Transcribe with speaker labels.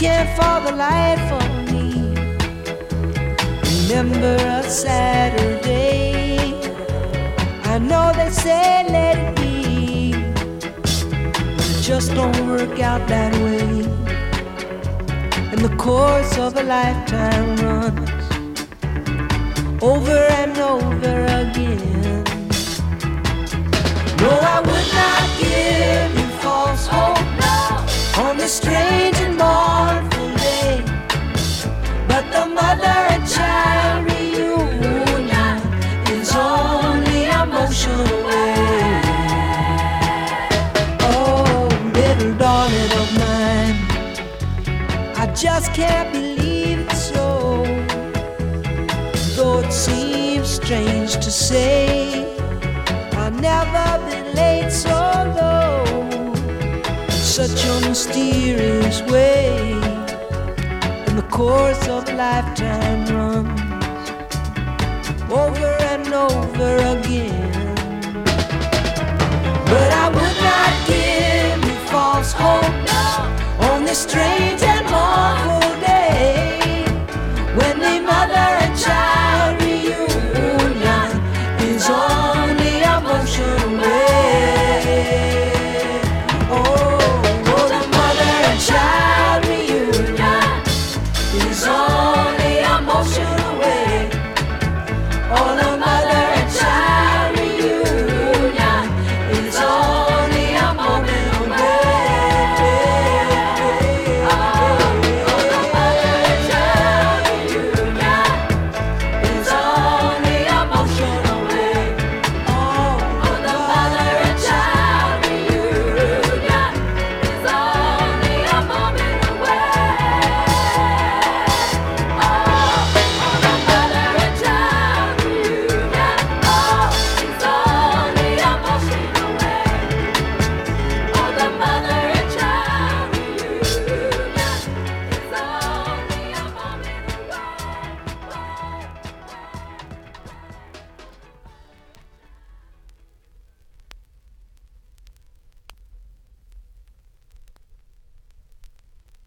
Speaker 1: can't for the life of me remember a Saturday. I know they say let it be, but it just don't work out that way. And the course of a lifetime runs over and over again. No, I would not give you false hope on this strange and mournful day, but the mother and child reunion is only a motion away. Oh, little darling of mine, I just can't believe it's so, though it seems strange to say. I've never been laid so low in such a mysterious way. And the course of a lifetime runs over and over again. But I would not give you false hope on this strange and mournful